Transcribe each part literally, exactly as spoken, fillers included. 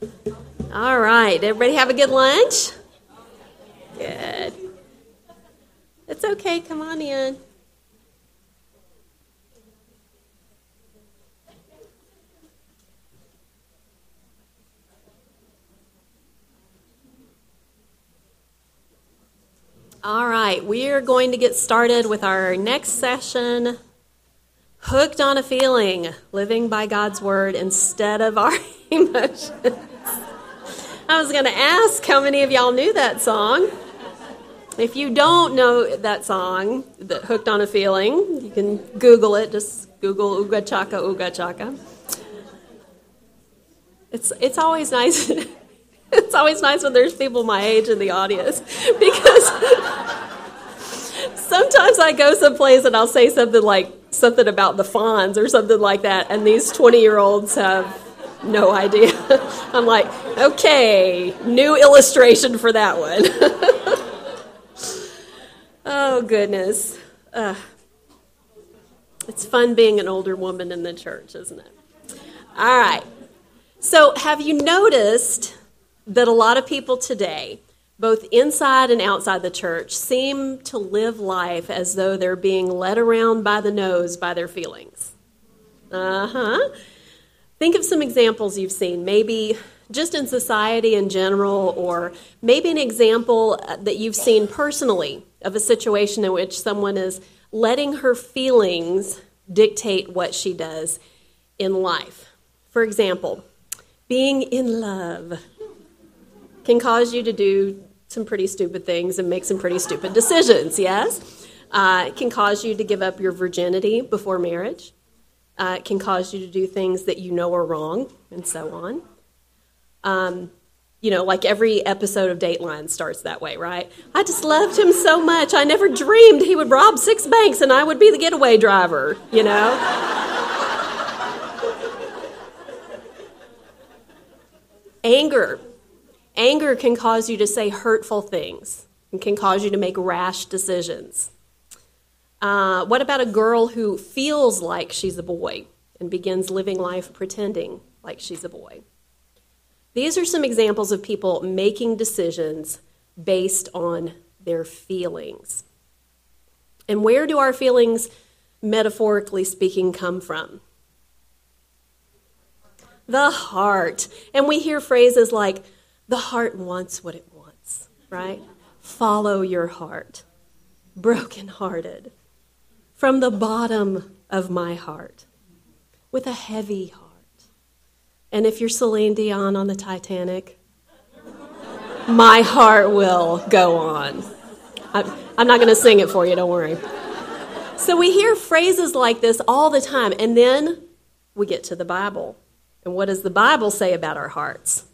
All right. Everybody have a good lunch? Good. It's okay. Come on in. All right. We are going to get started with our next session, Hooked on a Feeling, living by God's Word instead of our emotions. I was going to ask how many of y'all knew that song. If you don't know that song, the Hooked on a Feeling, you can Google it. Just Google Ooga Chaka, Ooga Chaka. It's it's always nice. It's always nice when there's people my age in the audience, because sometimes I go someplace and I'll say something like something about the Fonz or something like that, and these twenty-year-olds have no idea. I'm like, okay, new illustration for that one. Oh, goodness. Uh, it's fun being an older woman in the church, isn't it? All right. So have you noticed that a lot of people today, both inside and outside the church, seem to live life as though they're being led around by the nose by their feelings? Uh-huh. Think of some examples you've seen, maybe just in society in general, or maybe an example that you've seen personally of a situation in which someone is letting her feelings dictate what she does in life. For example, being in love can cause you to do some pretty stupid things and make some pretty stupid decisions, yes? Uh, it can cause you to give up your virginity before marriage. Uh, it can cause you to do things that you know are wrong, and so on. Um, you know, like every episode of Dateline starts that way, right? I just loved him so much. I never dreamed he would rob six banks and I would be the getaway driver, you know? Anger. Anger can cause you to say hurtful things and can cause you to make rash decisions. Uh, what about a girl who feels like she's a boy and begins living life pretending like she's a boy? These are some examples of people making decisions based on their feelings. And where do our feelings, metaphorically speaking, come from? The heart. And we hear phrases like, the heart wants what it wants, right? Follow your heart. Brokenhearted. From the bottom of my heart. With a heavy heart. And if you're Celine Dion on the Titanic, my heart will go on. I'm, I'm not going to sing it for you, don't worry. So we hear phrases like this all the time, and then we get to the Bible. And what does the Bible say about our hearts?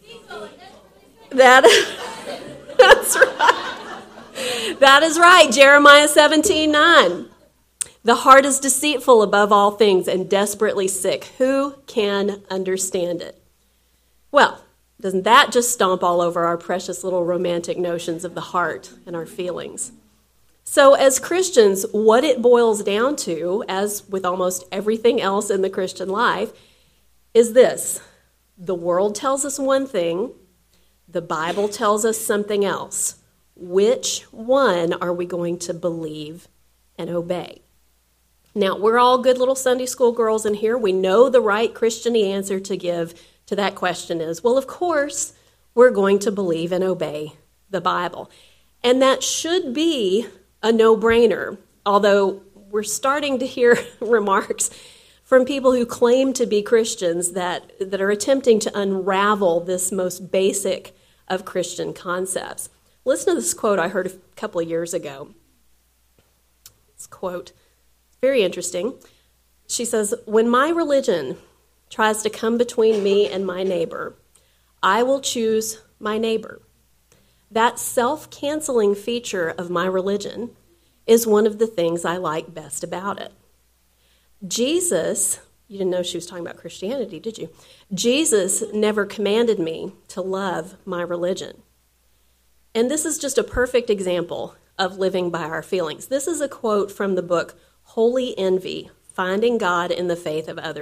That, that's right. That is right. Jeremiah seventeen nine. The heart is deceitful above all things and desperately sick. Who can understand it? Well, doesn't that just stomp all over our precious little romantic notions of the heart and our feelings? So as Christians, what it boils down to, as with almost everything else in the Christian life, is this. The world tells us one thing. The Bible tells us something else. Which one are we going to believe and obey? Now, we're all good little Sunday school girls in here. We know the right Christian answer to give to that question is, well, of course, we're going to believe and obey the Bible. And that should be a no-brainer, although we're starting to hear remarks from people who claim to be Christians that, that are attempting to unravel this most basic of Christian concepts. Listen to this quote I heard a couple of years ago. This quote, very interesting. She says, when my religion tries to come between me and my neighbor, I will choose my neighbor. That self-canceling feature of my religion is one of the things I like best about it. Jesus, you didn't know she was talking about Christianity, did you? Jesus never commanded me to love my religion. And this is just a perfect example of living by our feelings. This is a quote from the book Holy Envy, Finding God in the Faith of Others,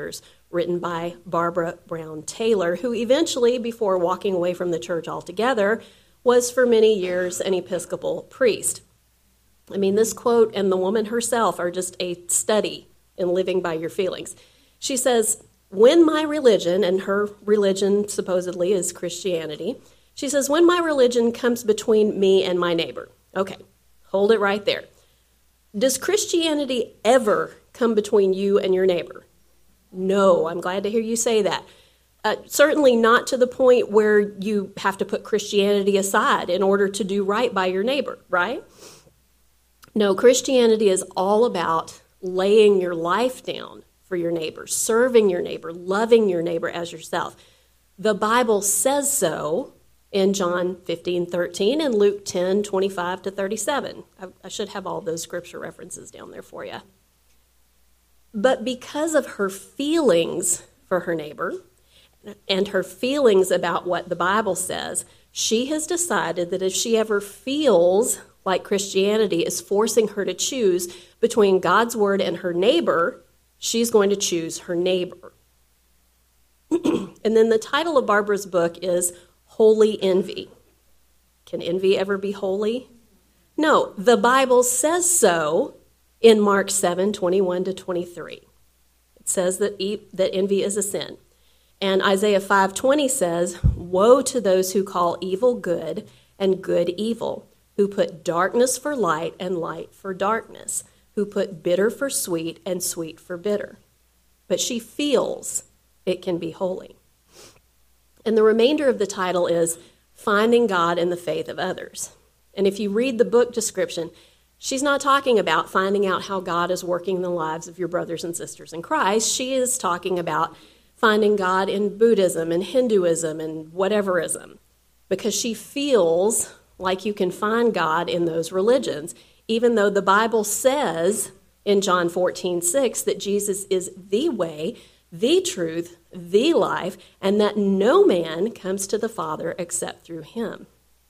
written by Barbara Brown Taylor, who eventually, before walking away from the church altogether, was for many years an Episcopal priest. I mean, this quote and the woman herself are just a study in living by your feelings. She says, when my religion, and her religion supposedly is Christianity, she says, when my religion comes between me and my neighbor. Okay, hold it right there. Does Christianity ever come between you and your neighbor? No, I'm glad to hear you say that. Uh, certainly not to the point where you have to put Christianity aside in order to do right by your neighbor, right? No, Christianity is all about laying your life down for your neighbor, serving your neighbor, loving your neighbor as yourself. The Bible says so in John fifteen thirteen and Luke ten twenty-five to thirty-seven. I, I should have all those scripture references down there for you. But because of her feelings for her neighbor and her feelings about what the Bible says, she has decided that if she ever feels like Christianity is forcing her to choose between God's word and her neighbor, she's going to choose her neighbor. And then the title of Barbara's book is Holy Envy. Can envy ever be holy? No, the Bible says so in Mark seven twenty-one to twenty-three. It says that, e- that envy is a sin. And Isaiah five twenty says, woe to those who call evil good and good evil, who put darkness for light and light for darkness, who put bitter for sweet and sweet for bitter. But she feels it can be holy. And the remainder of the title is Finding God in the Faith of Others. And if you read the book description, she's not talking about finding out how God is working in the lives of your brothers and sisters in Christ. She is talking about finding God in Buddhism and Hinduism and whateverism, because she feels like you can find God in those religions, even though the Bible says in John fourteen six that Jesus is the way, the truth, the life, and that no man comes to the Father except through him.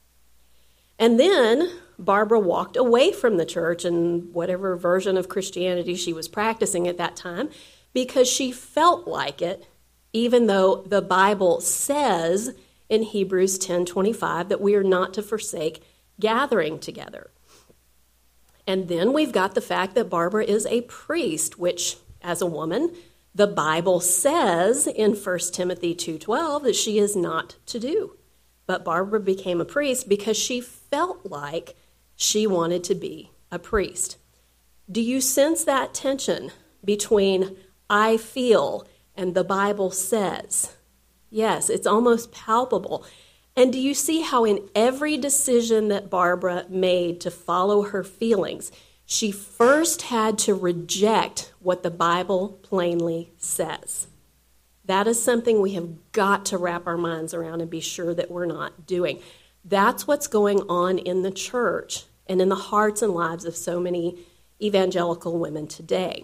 And then Barbara walked away from the church and whatever version of Christianity she was practicing at that time because she felt like it, even though the Bible says in Hebrews ten twenty-five that we are not to forsake gathering together. And then we've got the fact that Barbara is a priest, which, as a woman, the Bible says in First Timothy two twelve that she is not to do. But Barbara became a priest because she felt like she wanted to be a priest. Do you sense that tension between I feel and the Bible says? Yes, it's almost palpable. And do you see how in every decision that Barbara made to follow her feelings, she first had to reject what the Bible plainly says? That is something we have got to wrap our minds around and be sure that we're not doing. That's what's going on in the church and in the hearts and lives of so many evangelical women today.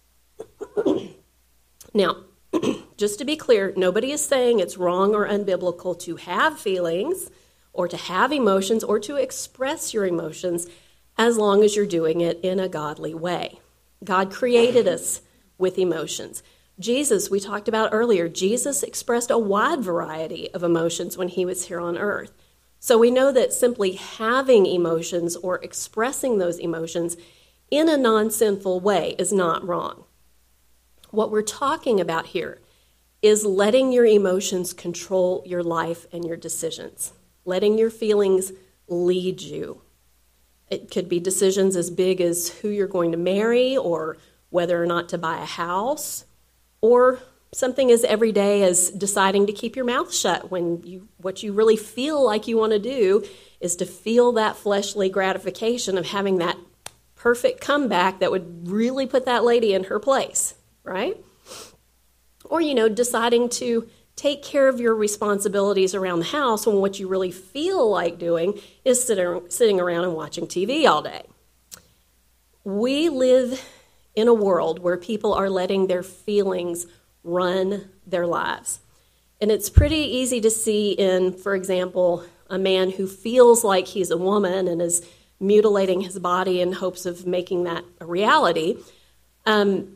Now, just to be clear, nobody is saying it's wrong or unbiblical to have feelings or to have emotions or to express your emotions as long as you're doing it in a godly way. God created us with emotions. Jesus, we talked about earlier, Jesus expressed a wide variety of emotions when he was here on earth. So we know that simply having emotions or expressing those emotions in a non-sinful way is not wrong. What we're talking about here is letting your emotions control your life and your decisions, letting your feelings lead you. It could be decisions as big as who you're going to marry or whether or not to buy a house, or something as everyday as deciding to keep your mouth shut when you what you really feel like you want to do is to feel that fleshly gratification of having that perfect comeback that would really put that lady in her place, right? Or, you know, deciding to take care of your responsibilities around the house when what you really feel like doing is sitting, sitting around and watching T V all day. We live in a world where people are letting their feelings run their lives. And it's pretty easy to see in, for example, a man who feels like he's a woman and is mutilating his body in hopes of making that a reality. Um,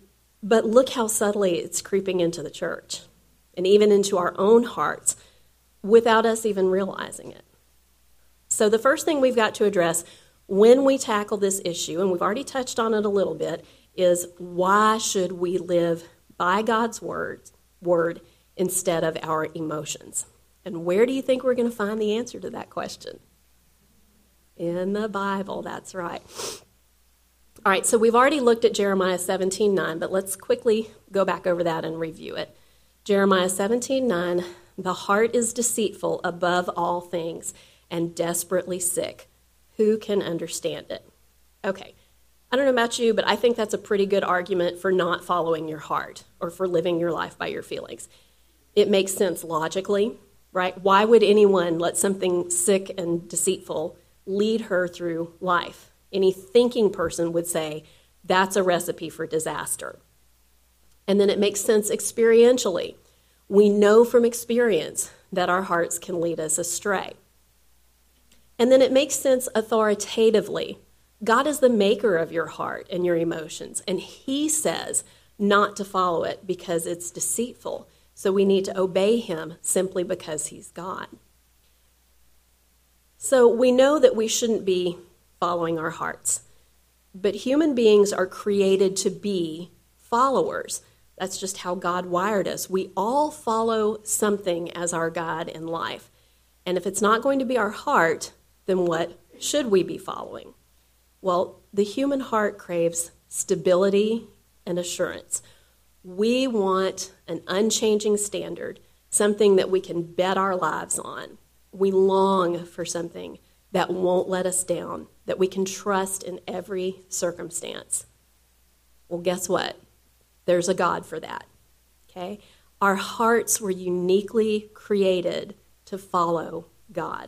But look how subtly it's creeping into the church and even into our own hearts without us even realizing it. So the first thing we've got to address when we tackle this issue, and we've already touched on it a little bit, is why should we live by God's word, word instead of our emotions? And where do you think we're going to find the answer to that question? In the Bible, that's right. All right, so we've already looked at Jeremiah seventeen nine, but let's quickly go back over that and review it. Jeremiah seventeen nine, the heart is deceitful above all things and desperately sick. Who can understand it? Okay, I don't know about you, but I think that's a pretty good argument for not following your heart or for living your life by your feelings. It makes sense logically, right? Why would anyone let something sick and deceitful lead her through life? Any thinking person would say that's a recipe for disaster. And then it makes sense experientially. We know from experience that our hearts can lead us astray. And then it makes sense authoritatively. God is the maker of your heart and your emotions, and he says not to follow it because it's deceitful. So we need to obey him simply because he's God. So we know that we shouldn't be following our hearts, but human beings are created to be followers. That's just how God wired us. We all follow something as our God in life. And if it's not going to be our heart, then what should we be following? Well, the human heart craves stability and assurance. We want an unchanging standard, something that we can bet our lives on. We long for something that won't let us down, that we can trust in every circumstance. Well, guess what? There's a God for that, okay? Our hearts were uniquely created to follow God.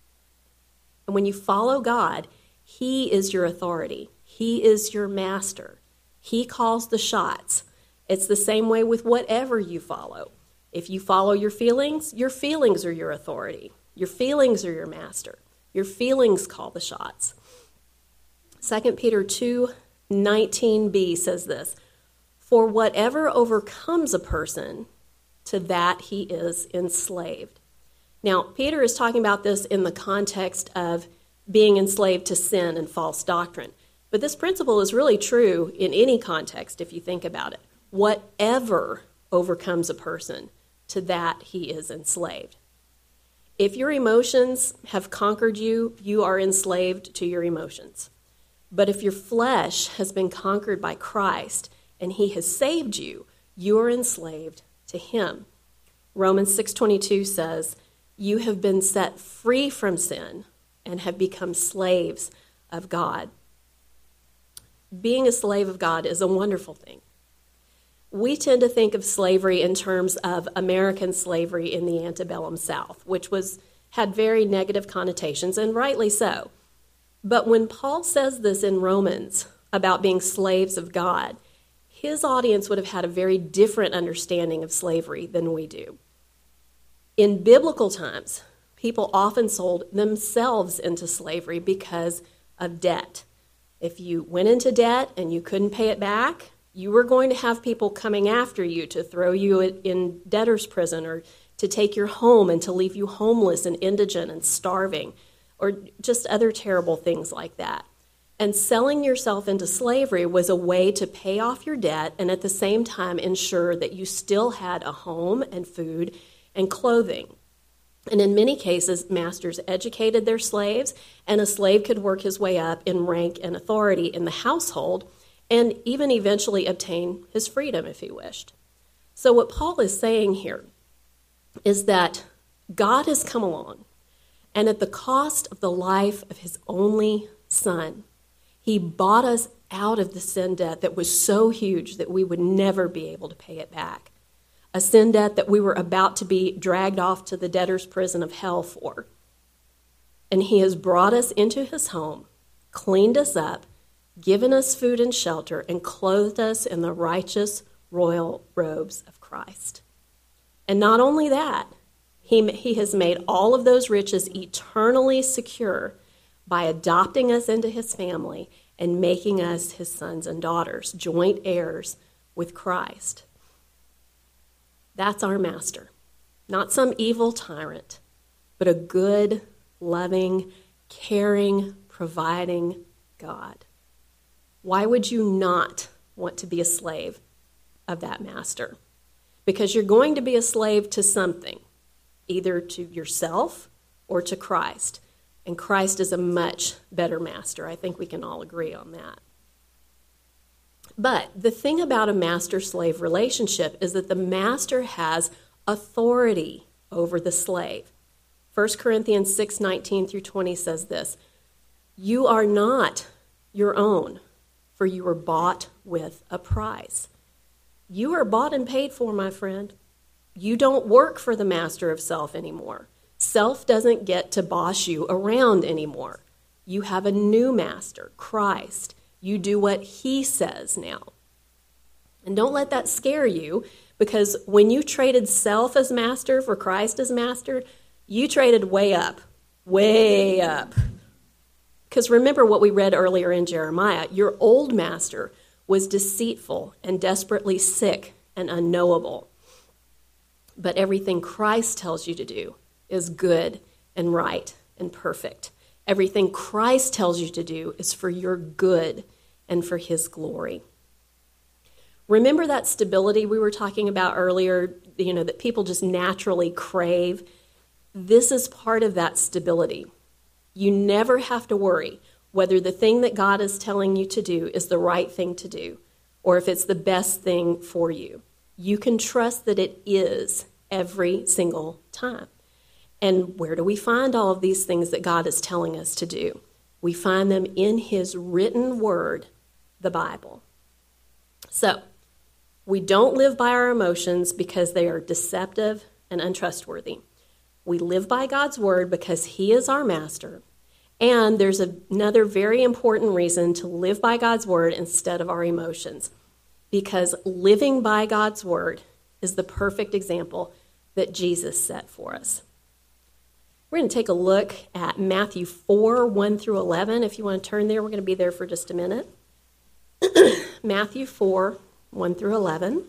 And when you follow God, he is your authority. He is your master. He calls the shots. It's the same way with whatever you follow. If you follow your feelings, your feelings are your authority. Your feelings are your master. Your feelings call the shots. Second Peter two nineteen b says this, "For whatever overcomes a person, to that he is enslaved." Now, Peter is talking about this in the context of being enslaved to sin and false doctrine. But this principle is really true in any context if you think about it. Whatever overcomes a person, to that he is enslaved. If your emotions have conquered you, you are enslaved to your emotions. But if your flesh has been conquered by Christ and he has saved you, you are enslaved to him. Romans six twenty-two says, "You have been set free from sin and have become slaves of God." Being a slave of God is a wonderful thing. We tend to think of slavery in terms of American slavery in the antebellum South, which was had very negative connotations, and rightly so. But when Paul says this in Romans about being slaves of God, his audience would have had a very different understanding of slavery than we do. In biblical times, people often sold themselves into slavery because of debt. If you went into debt and you couldn't pay it back, you were going to have people coming after you to throw you in debtor's prison or to take your home and to leave you homeless and indigent and starving, or just other terrible things like that. And selling yourself into slavery was a way to pay off your debt and at the same time ensure that you still had a home and food and clothing. And in many cases, masters educated their slaves, and a slave could work his way up in rank and authority in the household and even eventually obtain his freedom if he wished. So what Paul is saying here is that God has come along, and at the cost of the life of his only son, he bought us out of the sin debt that was so huge that we would never be able to pay it back. A sin debt that we were about to be dragged off to the debtor's prison of hell for. And he has brought us into his home, cleaned us up, given us food and shelter, and clothed us in the righteous royal robes of Christ. And not only that, he, he has made all of those riches eternally secure by adopting us into his family and making us his sons and daughters, joint heirs with Christ. That's our master. Not some evil tyrant, but a good, loving, caring, providing God. Why would you not want to be a slave of that master? Because you're going to be a slave to something, either to yourself or to Christ. And Christ is a much better master. I think we can all agree on that. But the thing about a master-slave relationship is that the master has authority over the slave. First Corinthians six nineteen through twenty says this, "You are not your own, for you were bought with a price." You are bought and paid for, my friend. You don't work for the master of self anymore. Self doesn't get to boss you around anymore. You have a new master, Christ. You do what he says now. And don't let that scare you, because when you traded self as master for Christ as master, you traded way up, way up. Because remember what we read earlier in Jeremiah, your old master was deceitful and desperately sick and unknowable. But everything Christ tells you to do is good and right and perfect. Everything Christ tells you to do is for your good and for his glory. Remember that stability we were talking about earlier, you know, that people just naturally crave? This is part of that stability. You never have to worry whether the thing that God is telling you to do is the right thing to do, or if it's the best thing for you. You can trust that it is every single time. And where do we find all of these things that God is telling us to do? We find them in his written word, the Bible. So, we don't live by our emotions because they are deceptive and untrustworthy. We live by God's word because he is our master. And there's another very important reason to live by God's word instead of our emotions. Because living by God's word is the perfect example that Jesus set for us. We're going to take a look at Matthew four, one through eleven. If you want to turn there, we're going to be there for just a minute. Matthew four, one through eleven.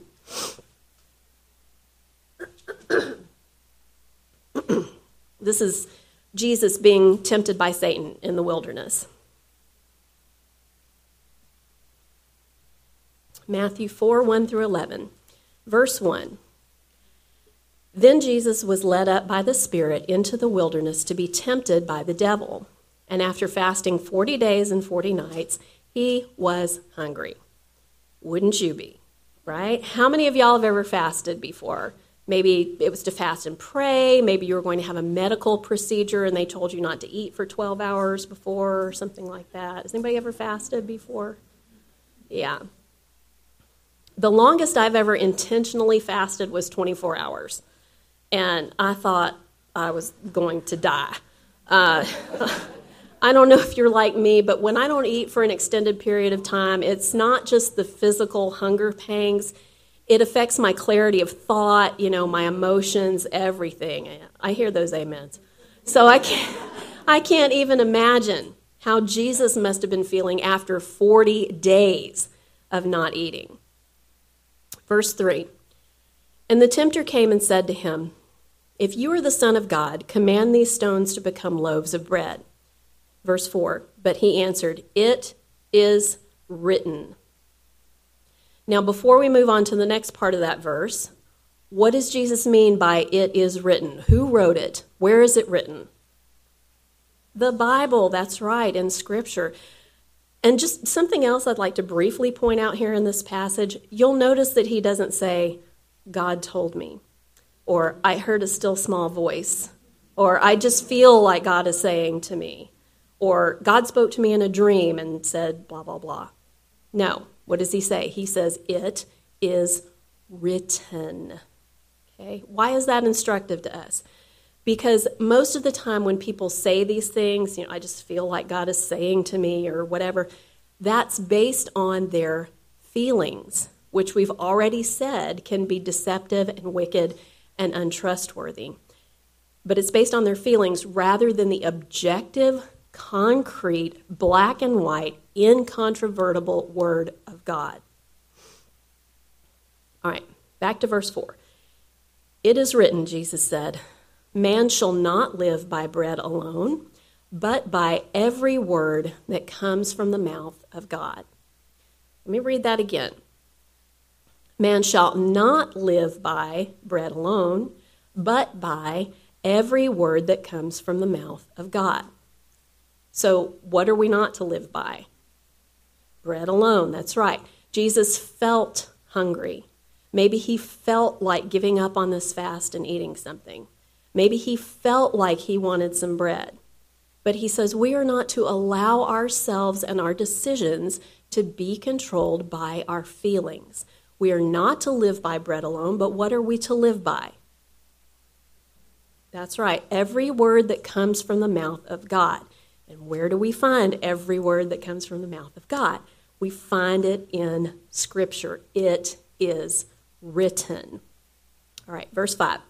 This is Jesus being tempted by Satan in the wilderness. Matthew four, one through eleven. Verse one. Then Jesus was led up by the Spirit into the wilderness to be tempted by the devil. And after fasting forty days and forty nights, he was hungry. Wouldn't you be, right? How many of y'all have ever fasted before? Maybe it was to fast and pray. Maybe you were going to have a medical procedure and they told you not to eat for twelve hours before or something like that. Has anybody ever fasted before? Yeah. The longest I've ever intentionally fasted was twenty-four hours. And I thought I was going to die. Uh, I don't know if you're like me, but when I don't eat for an extended period of time, it's not just the physical hunger pangs. It affects my clarity of thought, you know, my emotions, everything. I hear those amens. So I can't, I can't even imagine how Jesus must have been feeling after forty days of not eating. Verse three, and the tempter came and said to him, if you are the Son of God, command these stones to become loaves of bread. Verse four, but he answered, it is written. Now, before we move on to the next part of that verse, what does Jesus mean by it is written? Who wrote it? Where is it written? The Bible, that's right, in Scripture. And just something else I'd like to briefly point out here in this passage, you'll notice that he doesn't say, God told me, or I heard a still small voice, or I just feel like God is saying to me, or God spoke to me in a dream and said blah, blah, blah. No. What does he say? He says, it is written. Okay? Why is that instructive to us? Because most of the time when people say these things, you know, I just feel like God is saying to me or whatever, that's based on their feelings, which we've already said can be deceptive and wicked and untrustworthy. But it's based on their feelings rather than the objective, concrete, black and white, incontrovertible word of God. All right, back to verse four. It is written, Jesus said, man shall not live by bread alone, but by every word that comes from the mouth of God. Let me read that again. Man shall not live by bread alone, but by every word that comes from the mouth of God. So what are we not to live by? Bread alone, that's right. Jesus felt hungry. Maybe he felt like giving up on this fast and eating something. Maybe he felt like he wanted some bread. But he says we are not to allow ourselves and our decisions to be controlled by our feelings. We are not to live by bread alone, but what are we to live by? That's right, every word that comes from the mouth of God. And where do we find every word that comes from the mouth of God? We find it in Scripture. It is written. All right, verse five.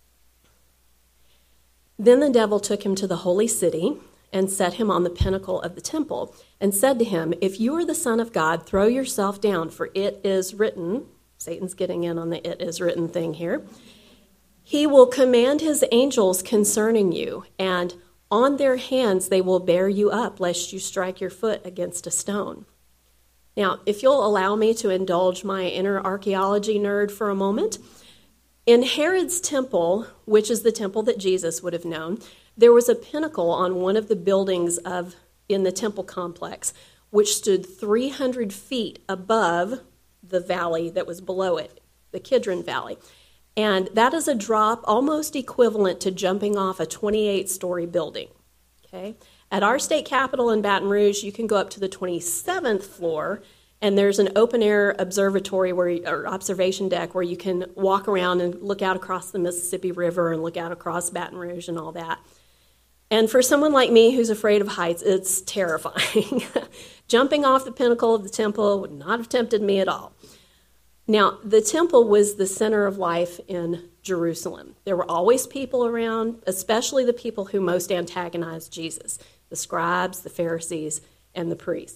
Then the devil took him to the holy city and set him on the pinnacle of the temple and said to him, if you are the Son of God, throw yourself down, for it is written. Satan's getting in on the it is written thing here. He will command his angels concerning you, and on their hands they will bear you up, lest you strike your foot against a stone. Now, if you'll allow me to indulge my inner archaeology nerd for a moment, in Herod's temple, which is the temple that Jesus would have known, there was a pinnacle on one of the buildings of in the temple complex, which stood three hundred feet above the valley that was below it, the Kidron Valley. And that is a drop almost equivalent to jumping off a twenty-eight story building. Okay? At our state capitol in Baton Rouge, you can go up to the twenty-seventh floor, and there's an open-air observatory where you, or observation deck where you can walk around and look out across the Mississippi River and look out across Baton Rouge and all that. And for someone like me who's afraid of heights, it's terrifying. Jumping off the pinnacle of the temple would not have tempted me at all. Now, the temple was the center of life in Jerusalem. There were always people around, especially the people who most antagonized Jesus, the scribes, the Pharisees, and the priests.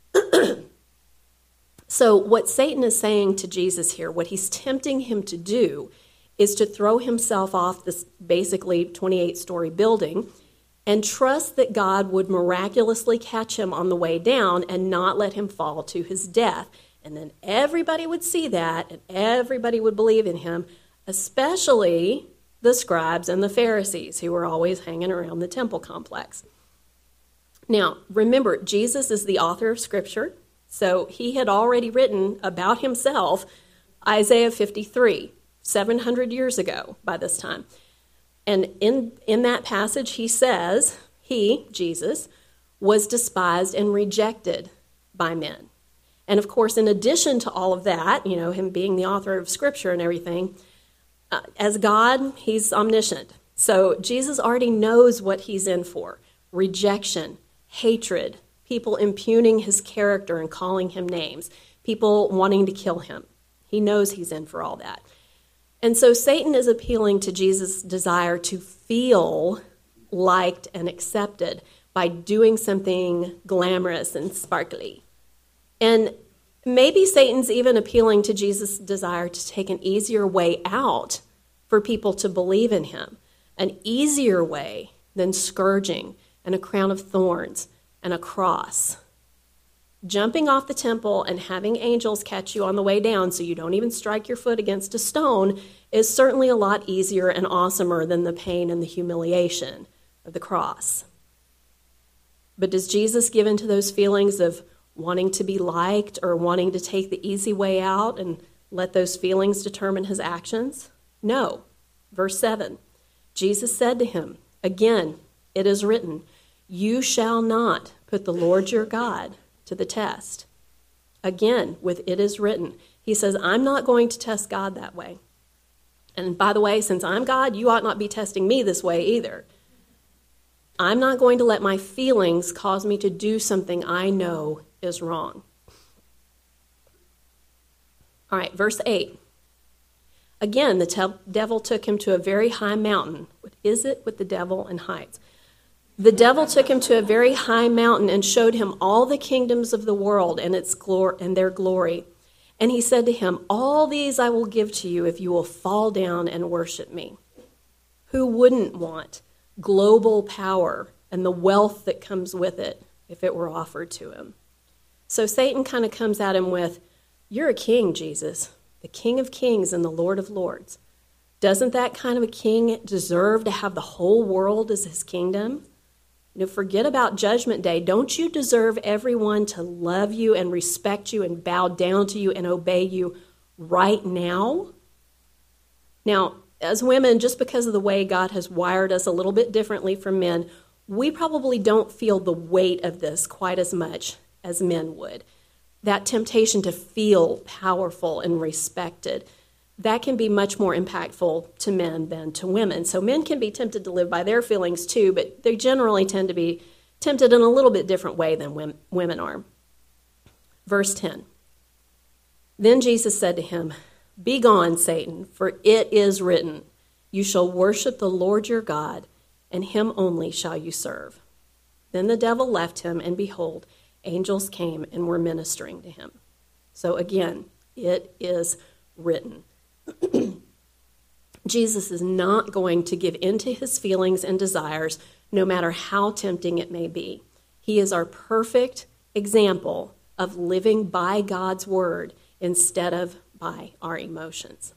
So what Satan is saying to Jesus here, what he's tempting him to do, is to throw himself off this basically twenty-eight story building and trust that God would miraculously catch him on the way down and not let him fall to his death. And then everybody would see that, and everybody would believe in him, especially the scribes and the Pharisees, who were always hanging around the temple complex. Now, remember, Jesus is the author of Scripture, so he had already written about himself Isaiah fifty-three, seven hundred years ago by this time. And in, in that passage, he says, he, Jesus, was despised and rejected by men. And of course, in addition to all of that, you know, him being the author of Scripture and everything, uh, as God, he's omniscient. So Jesus already knows what he's in for. Rejection, hatred, people impugning his character and calling him names, people wanting to kill him. He knows he's in for all that. And so Satan is appealing to Jesus' desire to feel liked and accepted by doing something glamorous and sparkly. And maybe Satan's even appealing to Jesus' desire to take an easier way out for people to believe in him, an easier way than scourging and a crown of thorns and a cross. Jumping off the temple and having angels catch you on the way down so you don't even strike your foot against a stone is certainly a lot easier and awesomer than the pain and the humiliation of the cross. But does Jesus give in to those feelings of wanting to be liked or wanting to take the easy way out and let those feelings determine his actions? No. Verse seven, Jesus said to him, again, it is written, you shall not put the Lord your God to the test. Again, with it is written. He says, I'm not going to test God that way. And by the way, since I'm God, you ought not be testing me this way either. I'm not going to let my feelings cause me to do something I know is wrong. All right, verse eight. Again, the te- devil took him to a very high mountain. What is it with the devil and heights? The devil took him to a very high mountain and showed him all the kingdoms of the world and its glor- and their glory. And he said to him, all these I will give to you if you will fall down and worship me. Who wouldn't want global power and the wealth that comes with it if it were offered to him? So Satan kind of comes at him with, you're a king, Jesus, the King of Kings and the Lord of Lords. Doesn't that kind of a king deserve to have the whole world as his kingdom? You know, forget about Judgment Day. Don't you deserve everyone to love you and respect you and bow down to you and obey you right now? Now, as women, just because of the way God has wired us a little bit differently from men, we probably don't feel the weight of this quite as much as men would. That temptation to feel powerful and respected, that can be much more impactful to men than to women. So men can be tempted to live by their feelings too, but they generally tend to be tempted in a little bit different way than women are. Verse ten. Then Jesus said to him, "Begone, Satan, for it is written, you shall worship the Lord your God, and him only shall you serve." Then the devil left him, and behold, angels came and were ministering to him. So again, it is written. Jesus is not going to give in to his feelings and desires, no matter how tempting it may be. He is our perfect example of living by God's word instead of by our emotions.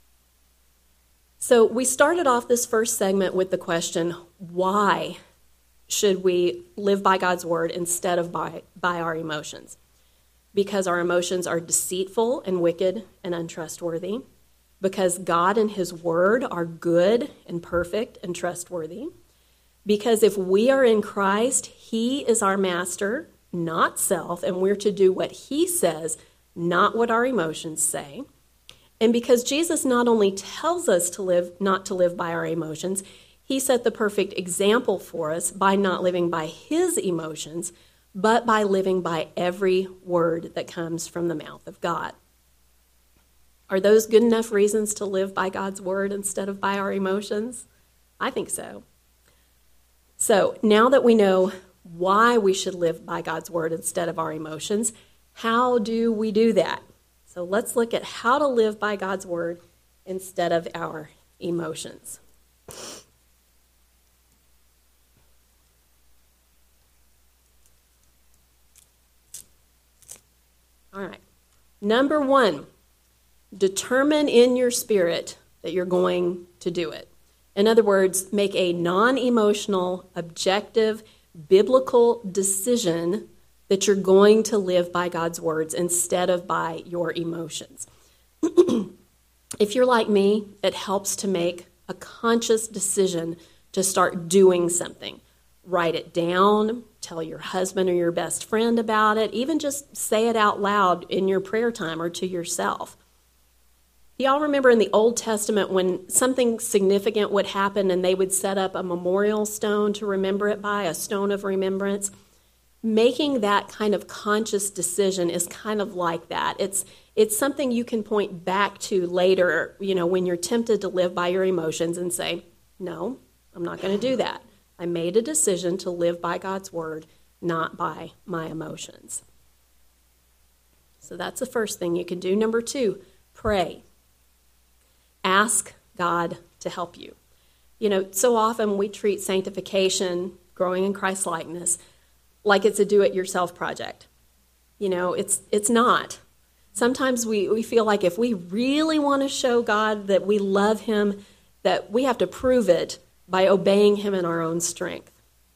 So we started off this first segment with the question, why should we live by God's word instead of by, by our emotions? Because our emotions are deceitful and wicked and untrustworthy. Because God and his word are good and perfect and trustworthy. Because if we are in Christ, he is our master, not self, and we're to do what he says, not what our emotions say. And because Jesus not only tells us to live, not to live by our emotions, he set the perfect example for us by not living by his emotions, but by living by every word that comes from the mouth of God. Are those good enough reasons to live by God's word instead of by our emotions? I think so. So now that we know why we should live by God's word instead of our emotions, how do we do that? So let's look at how to live by God's word instead of our emotions. All right. Number one. Determine in your spirit that you're going to do it. In other words, make a non-emotional, objective, biblical decision that you're going to live by God's words instead of by your emotions. If you're like me, it helps to make a conscious decision to start doing something. Write it down, tell your husband or your best friend about it, even just say it out loud in your prayer time or to yourself. Y'all remember in the Old Testament when something significant would happen and they would set up a memorial stone to remember it by, a stone of remembrance? Making that kind of conscious decision is kind of like that. It's it's something you can point back to later, you know, when you're tempted to live by your emotions and say, no, I'm not going to do that. I made a decision to live by God's word, not by my emotions. So that's the first thing you can do. Number two, pray. Ask God to help you. You know, so often we treat sanctification, growing in Christ's likeness, like it's a do-it-yourself project. You know, it's it's not. Sometimes we, we feel like if we really want to show God that we love him, that we have to prove it by obeying him in our own strength.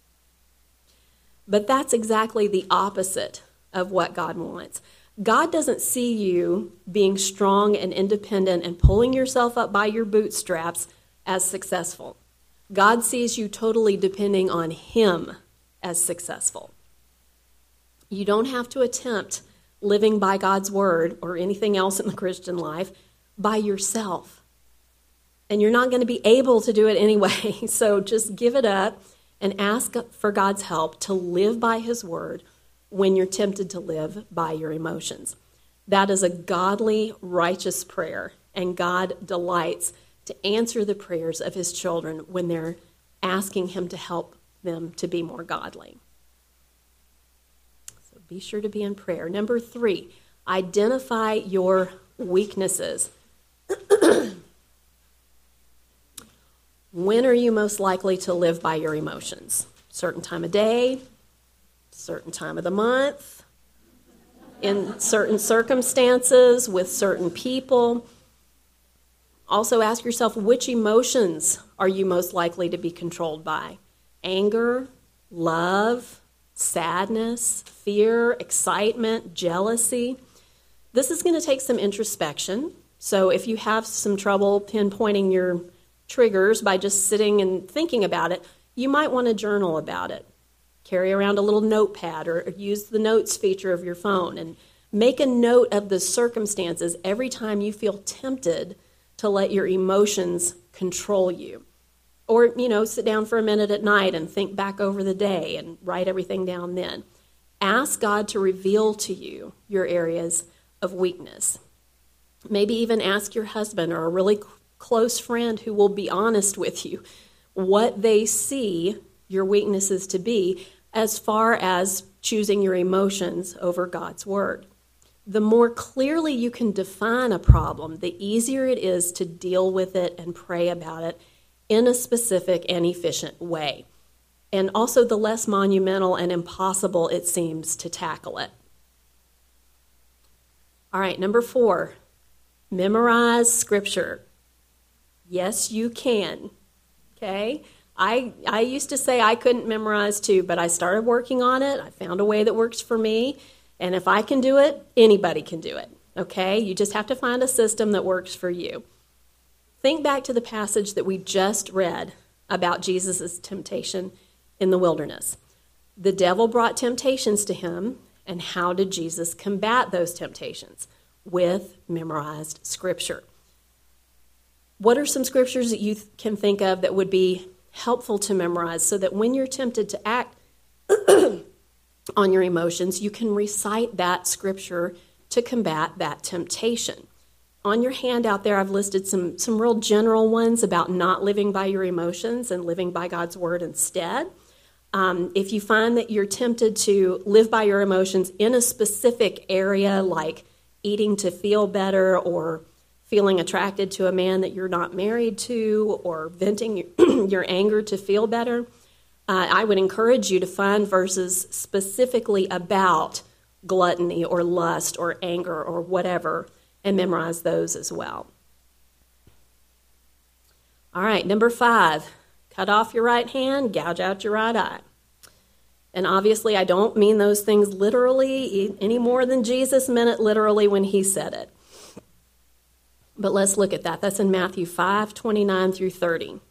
But that's exactly the opposite of what God wants. God doesn't see you being strong and independent and pulling yourself up by your bootstraps as successful. God sees you totally depending on him as successful. You don't have to attempt living by God's word or anything else in the Christian life by yourself. And you're not going to be able to do it anyway. So just give it up and ask for God's help to live by his word when you're tempted to live by your emotions. That is a godly, righteous prayer, and God delights to answer the prayers of his children when they're asking him to help them to be more godly. So be sure to be in prayer. Number three, Identify your weaknesses. When are you most likely to live by your emotions? Certain time of day, certain time of the month, in certain circumstances, with certain people. Also ask yourself, which emotions are you most likely to be controlled by? Anger, love, sadness, fear, excitement, jealousy. This is going to take some introspection. So if you have some trouble pinpointing your triggers by just sitting and thinking about it, you might want to journal about it. Carry around a little notepad or use the notes feature of your phone and make a note of the circumstances every time you feel tempted to let your emotions control you. Or, you know, sit down for a minute at night and think back over the day and write everything down then. Ask God to reveal to you your areas of weakness. Maybe even ask your husband or a really close friend who will be honest with you what they see your weaknesses to be as far as choosing your emotions over God's word. The more clearly you can define a problem, the easier it is to deal with it and pray about it in a specific and efficient way. And also the less monumental and impossible it seems to tackle it. All right, number four, memorize scripture. Yes, you can, okay? I I used to say I couldn't memorize too, but I started working on it. I found a way that works for me, and if I can do it, anybody can do it, okay? You just have to find a system that works for you. Think back to the passage that we just read about Jesus' temptation in the wilderness. The devil brought temptations to him, and how did Jesus combat those temptations? With memorized scripture. What are some scriptures that you can think of that would be helpful to memorize so that when you're tempted to act on your emotions, you can recite that scripture to combat that temptation? On your handout there, I've listed some, some real general ones about not living by your emotions and living by God's word instead. Um, if you find that you're tempted to live by your emotions in a specific area, like eating to feel better or feeling attracted to a man that you're not married to or venting your, your anger to feel better, uh, I would encourage you to find verses specifically about gluttony or lust or anger or whatever and memorize those as well. All right, number five, cut off your right hand, gouge out your right eye. And obviously I don't mean those things literally any more than Jesus meant it literally when he said it. But let's look at that. That's in Matthew five, twenty-nine through thirty.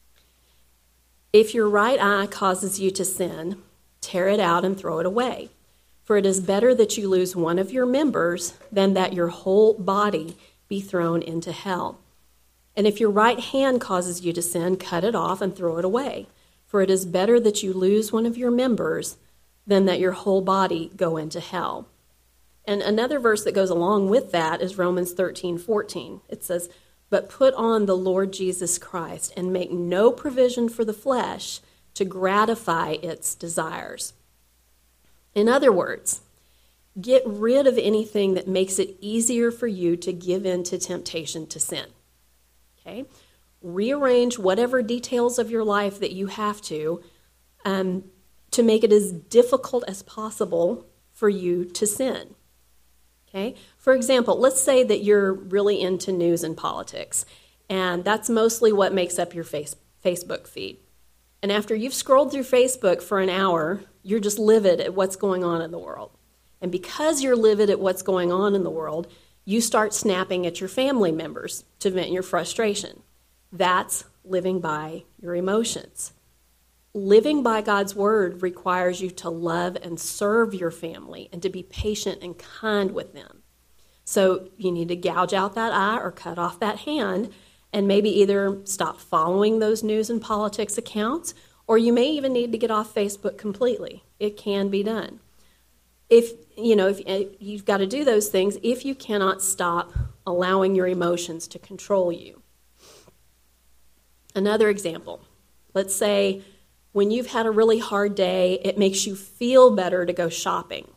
If your right eye causes you to sin, tear it out and throw it away. For it is better that you lose one of your members than that your whole body be thrown into hell. And if your right hand causes you to sin, cut it off and throw it away. For it is better that you lose one of your members than that your whole body go into hell. And another verse that goes along with that is Romans thirteen fourteen. It says, but put on the Lord Jesus Christ and make no provision for the flesh to gratify its desires. In other words, get rid of anything that makes it easier for you to give in to temptation to sin. Okay? Rearrange whatever details of your life that you have to um, to make it as difficult as possible for you to sin. Okay? For example, let's say that you're really into news and politics, and that's mostly what makes up your face, Facebook feed. And after you've scrolled through Facebook for an hour, you're just livid at what's going on in the world. And because you're livid at what's going on in the world, you start snapping at your family members to vent your frustration. That's living by your emotions. Living by God's word requires you to love and serve your family and to be patient and kind with them. So you need to gouge out that eye or cut off that hand and maybe either stop following those news and politics accounts, or you may even need to get off Facebook completely. It can be done. If you know, if you've got to do those things if you cannot stop allowing your emotions to control you. Another example, let's say when you've had a really hard day, it makes you feel better to go shopping.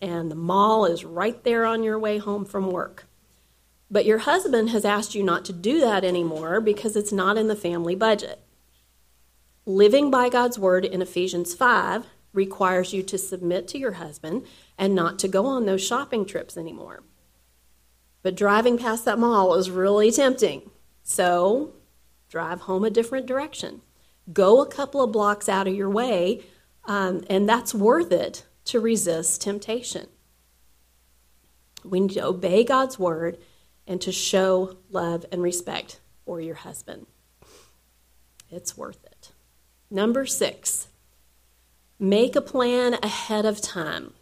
and the mall is right there on your way home from work. But your husband has asked you not to do that anymore because it's not in the family budget. Living by God's word in Ephesians five requires you to submit to your husband and not to go on those shopping trips anymore. But driving past that mall is really tempting. So drive home a different direction. Go a couple of blocks out of your way, um, and that's worth it to resist temptation. We need to obey God's word and to show love and respect for your husband. It's worth it. Number six, make a plan ahead of time.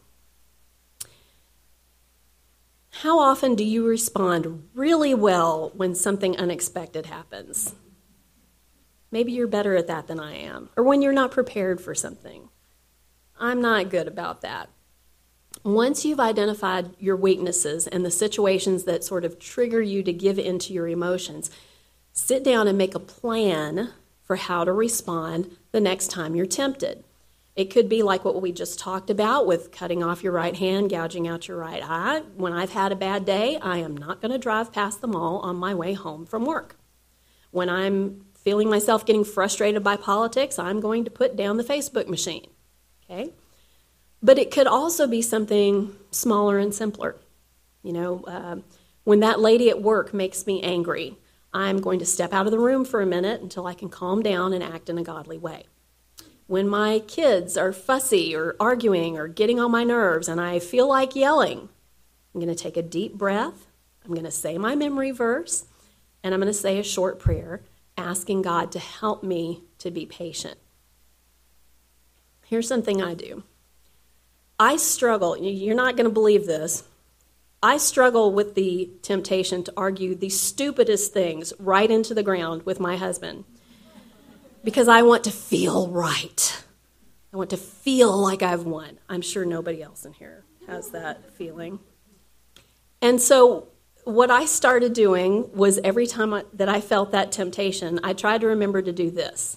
How often do you respond really well when something unexpected happens? Maybe you're better at that than I am. Or when you're not prepared for something. I'm not good about that. Once you've identified your weaknesses and the situations that sort of trigger you to give into your emotions, sit down and make a plan for how to respond the next time you're tempted. It could be like what we just talked about with cutting off your right hand, gouging out your right eye. When I've had a bad day, I am not going to drive past the mall on my way home from work. When I'm feeling myself getting frustrated by politics, I'm going to put down the Facebook machine. Okay? But it could also be something smaller and simpler. You know, uh, when that lady at work makes me angry, I'm going to step out of the room for a minute until I can calm down and act in a godly way. When my kids are fussy or arguing or getting on my nerves and I feel like yelling, I'm going to take a deep breath, I'm going to say my memory verse, and I'm going to say a short prayer asking God to help me to be patient. Here's something I do. I struggle, you're not going to believe this, I struggle with the temptation to argue the stupidest things right into the ground with my husband because I want to feel right. I want to feel like I've won. I'm sure nobody else in here has that feeling. And so what I started doing was every time I, that I felt that temptation, I tried to remember to do this.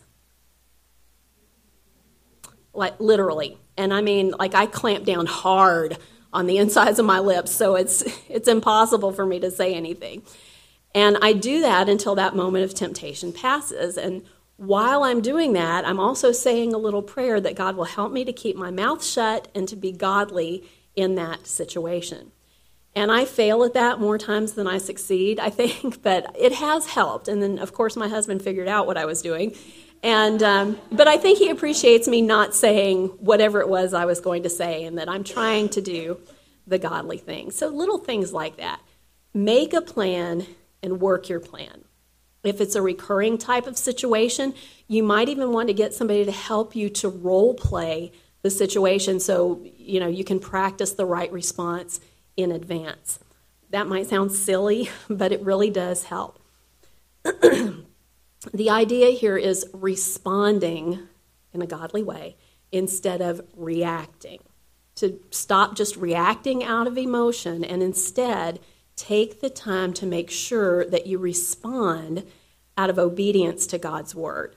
Like literally. And I mean, like I clamp down hard on the insides of my lips, so it's it's impossible for me to say anything. And I do that until that moment of temptation passes. And while I'm doing that, I'm also saying a little prayer that God will help me to keep my mouth shut and to be godly in that situation. And I fail at that more times than I succeed, I think, but it has helped. And then, of course, my husband figured out what I was doing. And um, but I think he appreciates me not saying whatever it was I was going to say and that I'm trying to do the godly thing. So little things like that. Make a plan and work your plan. If it's a recurring type of situation, you might even want to get somebody to help you to role play the situation so you know you can practice the right response in advance. That might sound silly, but it really does help. The idea here is responding in a godly way instead of reacting. To stop just reacting out of emotion and instead take the time to make sure that you respond out of obedience to God's word.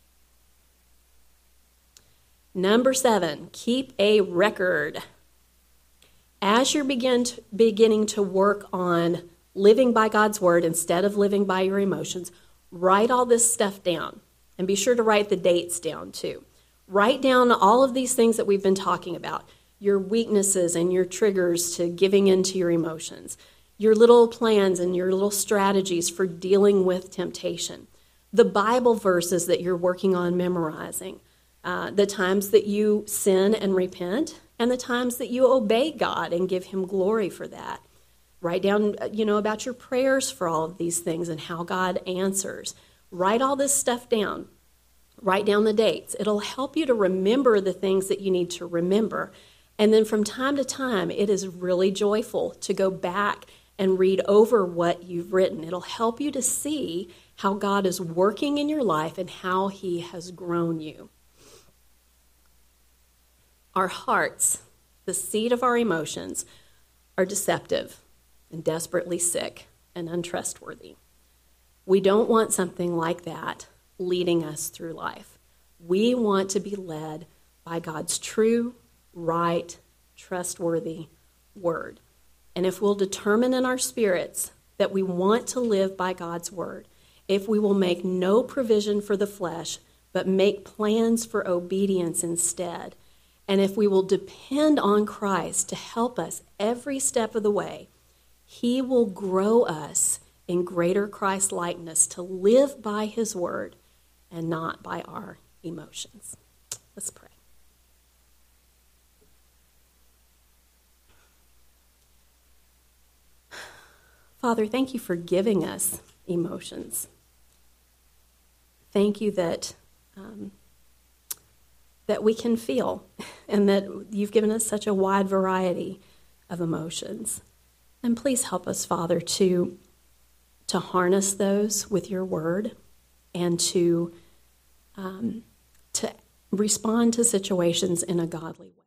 Number seven, keep a record. As you're begin to, beginning to work on living by God's word instead of living by your emotions, write all this stuff down. And be sure to write the dates down too. Write down all of these things that we've been talking about. Your weaknesses and your triggers to giving into your emotions. Your little plans and your little strategies for dealing with temptation. The Bible verses that you're working on memorizing. Uh, the times that you sin and repent. And the times that you obey God and give him glory for that. Write down, you know, about your prayers for all of these things and how God answers. Write all this stuff down. Write down the dates. It'll help you to remember the things that you need to remember. And then from time to time, it is really joyful to go back and read over what you've written. It'll help you to see how God is working in your life and how he has grown you. Our hearts, the seat of our emotions, are deceptive and desperately sick and untrustworthy. We don't want something like that leading us through life. We want to be led by God's true, right, trustworthy word. And if we'll determine in our spirits that we want to live by God's word, if we will make no provision for the flesh, but make plans for obedience instead, and if we will depend on Christ to help us every step of the way, he will grow us in greater Christ-likeness to live by his word and not by our emotions. Let's pray. Father, thank you for giving us emotions. Thank you that um, that we can feel and that you've given us such a wide variety of emotions. And please help us, Father, to, to harness those with your word and to, um, to respond to situations in a godly way.